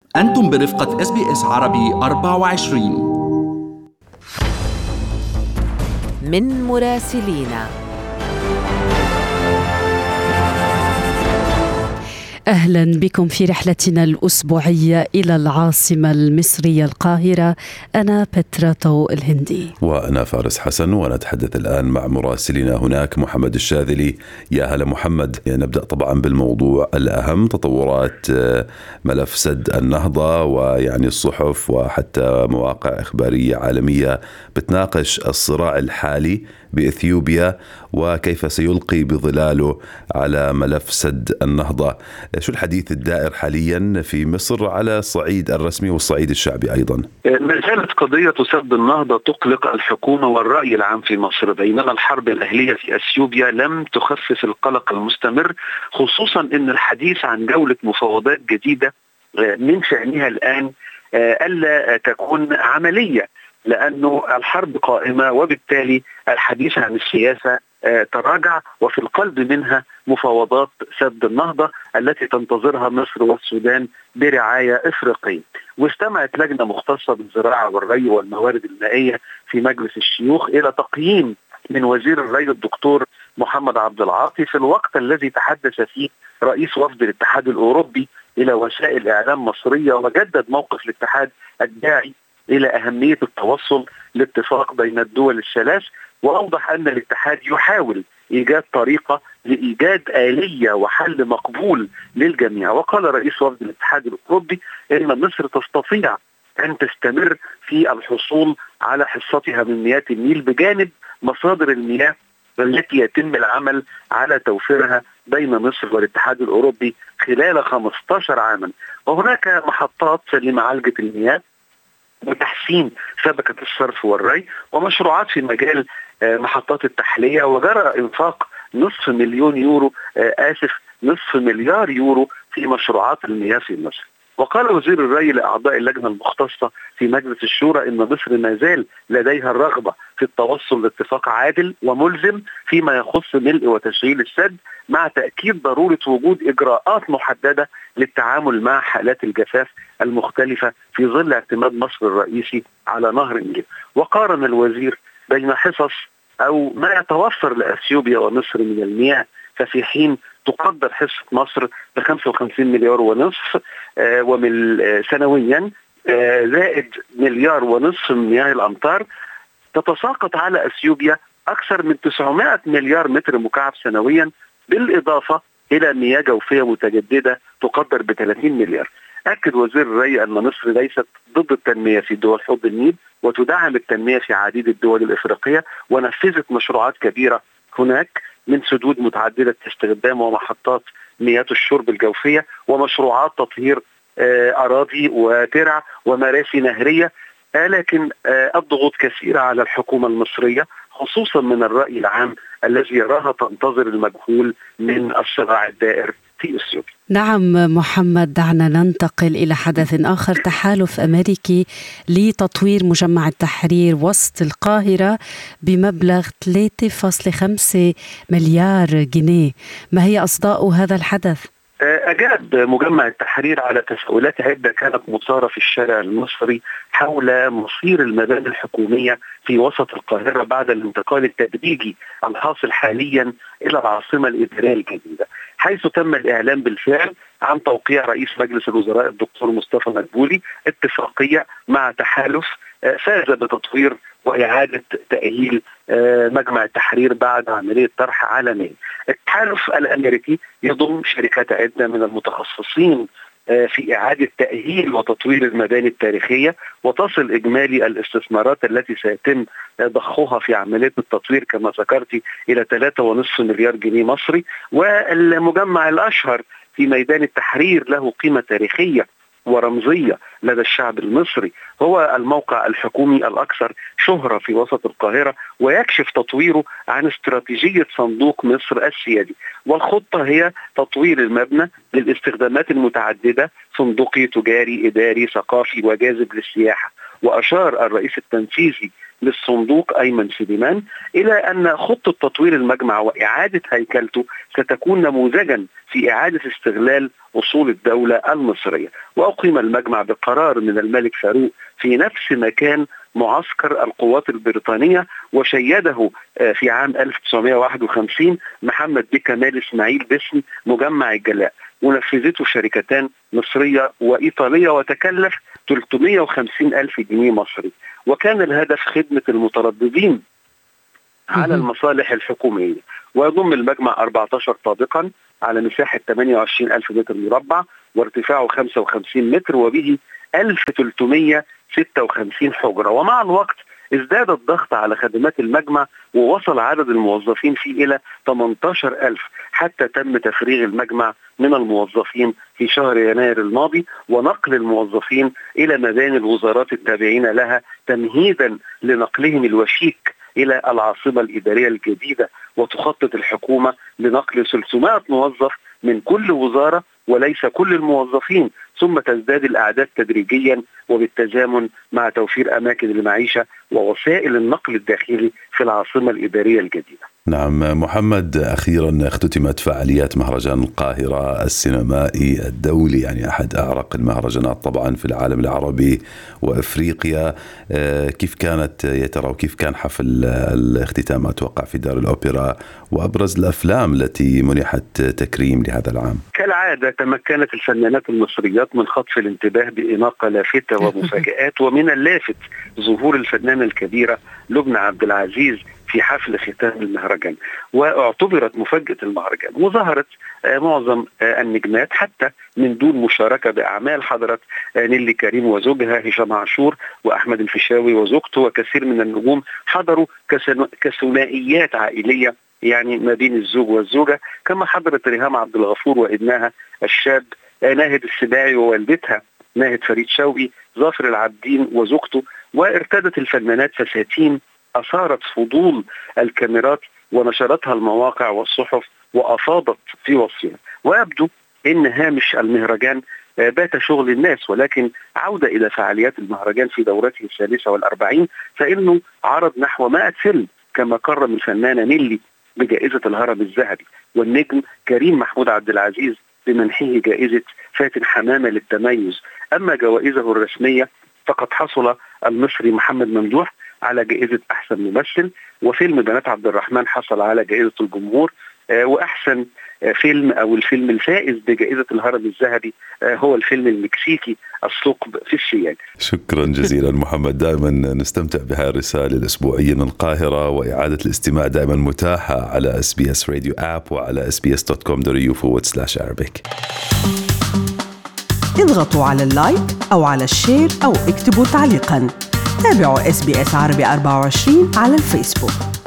أنتم برفقة SBS عربي 24. من مراسلينا. أهلا بكم في رحلتنا الأسبوعية إلى العاصمة المصرية القاهرة. أنا بترا الهندي وأنا فارس حسن، ونتحدث الآن مع مراسلنا هناك محمد الشاذلي. يا هلا محمد. نبدأ طبعا بالموضوع الأهم، تطورات ملف سد النهضة، ويعني الصحف وحتى مواقع إخبارية عالمية بتناقش الصراع الحالي بإثيوبيا وكيف سيلقي بظلاله على ملف سد النهضة. شو الحديث الدائر حاليا في مصر على الصعيد الرسمي والصعيد الشعبي أيضا؟ ما زالت قضية سد النهضة تقلق الحكومة والرأي العام في مصر، بينما الحرب الأهلية في أثيوبيا لم تخفف القلق المستمر، خصوصا أن الحديث عن جولة مفاوضات جديدة من شأنها الآن ألا تكون عملية، لأنه الحرب قائمة، وبالتالي الحديث عن السياسة تراجع، وفي القلب منها مفاوضات سد النهضة التي تنتظرها مصر والسودان برعاية إفريقية. واستمعت لجنة مختصة بالزراعة والري والموارد المائية في مجلس الشيوخ إلى تقييم من وزير الري الدكتور محمد عبد العاطي في الوقت الذي تحدث فيه رئيس وفد الاتحاد الأوروبي إلى وسائل إعلام مصرية، وجدد موقف الاتحاد الداعي إلى أهمية التوصل لاتفاق بين الدول الثلاث، وأوضح أن الاتحاد يحاول إيجاد طريقة لإيجاد آلية وحل مقبول للجميع. وقال رئيس وفد الاتحاد الأوروبي إن مصر تستطيع أن تستمر في الحصول على حصتها من مياه النيل بجانب مصادر المياه التي يتم العمل على توفيرها بين مصر والاتحاد الأوروبي خلال 15 عاما. وهناك محطات لمعالجة المياه وتحسين شبكة الصرف والري، ومشروعات في مجال محطات التحلية، وجرى إنفاق نصف مليار يورو في مشروعات المياه في مصر. وقال وزير الري لأعضاء اللجنة المختصة في مجلس الشورى إن مصر ما زال لديها الرغبة في التوصل لاتفاق عادل وملزم فيما يخص ملء وتشغيل السد، مع تأكيد ضرورة وجود إجراءات محددة للتعامل مع حالات الجفاف المختلفة في ظل اعتماد مصر الرئيسي على نهر النيل. وقارن الوزير بين حصص أو ما يتوفر لأثيوبيا ومصر من المياه، ففي حين تقدر حصة مصر ب 55 مليار ونصف سنويا، زائد 1.5 مليار من مياه الأمطار، تتساقط على أثيوبيا أكثر من 900 مليار متر مكعب سنويا، بالإضافة إلى مياه جوفية متجددة تقدر ب 30 مليار. أكد وزير الري أن مصر ليست ضد التنمية في دول حوض النيل، وتدعم التنمية في عديد الدول الإفريقية، ونفذت مشروعات كبيرة هناك من سدود متعددة استخدام ومحطات مياه الشرب الجوفية، ومشروعات تطهير أراضي وترع ومرافي نهرية. لكن الضغوط كثيرة على الحكومة المصرية، خصوصا من الرأي العام الذي يراها تنتظر المجهول من الصراع الدائر في أثيوبيا. نعم محمد، دعنا ننتقل إلى حدث آخر. تحالف أمريكي لتطوير مجمع التحرير وسط القاهرة بمبلغ 3.5 مليار جنيه. ما هي أصداء هذا الحدث؟ أجاب مجمع التحرير على تساؤلات عدة كانت مثارة في الشارع المصري حول مصير المباني الحكومية في وسط القاهرة بعد الانتقال التدريجي الحاصل حاليا إلى العاصمة الإدارية الجديدة، حيث تم الإعلان بالفعل عن توقيع رئيس مجلس الوزراء الدكتور مصطفى مدبولي اتفاقية مع تحالف فاز بتطوير وإعادة تأهيل مجمع التحرير بعد عملية طرح عالمي. التحالف الأمريكي يضم شركات عدة من المتخصصين في إعادة تأهيل وتطوير المباني التاريخية، وتصل إجمالي الاستثمارات التي سيتم ضخها في عملية التطوير كما ذكرت إلى 3.5 مليار جنيه مصري. والمجمع الأشهر في ميدان التحرير له قيمة تاريخية ورمزية لدى الشعب المصري، هو الموقع الحكومي الأكثر شهرة في وسط القاهرة، ويكشف تطويره عن استراتيجية صندوق مصر السيادي. والخطة هي تطوير المبنى للاستخدامات المتعددة، صندوقي، تجاري، إداري، ثقافي، وجاذب للسياحة. وأشار الرئيس التنفيذي للصندوق أيمن سليمان، إلى أن خطة تطوير المجمع وإعادة هيكلته ستكون نموذجا في إعادة استغلال أصول الدولة المصرية. وأقيم المجمع بقرار من الملك فاروق في نفس مكان معسكر القوات البريطانية، وشيده في عام 1951 محمد بيه كمال إسماعيل باسم مجمع الجلاء، ونفذته شركتان مصرية وإيطالية، وتكلف 350 ألف جنيه مصري. وكان الهدف خدمة المترددين على المصالح الحكومية. ويضم المجمع 14 طابقا على مساحة 28 ألف متر مربع، وارتفاعه 55 متر، وبه 1356 حجرة. ومع الوقت ازداد الضغط على خدمات المجمع، ووصل عدد الموظفين فيه إلى 18,000، حتى تم تفريغ المجمع من الموظفين في شهر يناير الماضي، ونقل الموظفين إلى مباني الوزارات التابعين لها تمهيدا لنقلهم الوشيك إلى العاصمة الإدارية الجديدة. وتخطط الحكومة لنقل 300 موظف من كل وزارة وليس كل الموظفين، ثم تزداد الأعداد تدريجيا وبالتزامن مع توفير أماكن المعيشة ووسائل النقل الداخلي في العاصمة الإدارية الجديدة. نعم محمد، أخيرا اختتمت فعاليات مهرجان القاهرة السينمائي الدولي، يعني أحد أعرق المهرجانات طبعا في العالم العربي وإفريقيا. كيف كانت يا ترى، وكيف كان حفل الاختتام أتوقع في دار الأوبرا، وأبرز الأفلام التي منحت تكريم لهذا العام؟ كالعادة تمكنت الفنانات المصريات من خطف الانتباه بإناقة لافتة ومفاجآت، ومن اللافت ظهور الفنانة الكبيرة لبنى عبد العزيز في حفل ختام المهرجان، واعتبرت مفاجأة المهرجان. وظهرت معظم النجمات حتى من دون مشاركة بأعمال. حضرت نيلي كريم وزوجها هشام عاشور، وأحمد الفيشاوي وزوجته، وكثير من النجوم حضروا كثنائيات عائلية، يعني ما بين الزوج والزوجة. كما حضرت ريهام عبد الغفور وابنها الشاب ناهد السباعي، ووالدتها ناهد فريد شوقي، ظافر العابدين وزوجته. وارتدت الفنانات فساتين أثارت فضول الكاميرات ونشرتها المواقع والصحف، وأفاضت في وصفها. ويبدو أن هامش المهرجان بات شغل الناس، ولكن عودة إلى فعاليات المهرجان في دورته 43، فإنه عرض نحو 100 فيلم، كما كرم الفنانة نيلي بجائزة الهرم الذهبي، والنجم كريم محمود عبد العزيز بمنحه جائزة فاتن حمامة للتميز. أما جوائزه الرسمية فقد حصل المصري محمد ممدوح على جائزة أحسن ممثل، وفيلم بنات عبد الرحمن حصل على جائزة الجمهور، وأحسن فيلم أو الفيلم الفائز بجائزة الهرم الذهبي هو الفيلم المكسيكي الثقب في السياج. شكرا جزيلا محمد، دائما نستمتع بهذه الرسالة الأسبوعية من القاهرة، وإعادة الاستماع دائما متاحة على SBS Radio App وعلى sbs.com.au/Arabic. اضغطوا على اللايك أو على الشير أو اكتبوا تعليقا. تابعوا SBS عربي 24 على الفيسبوك.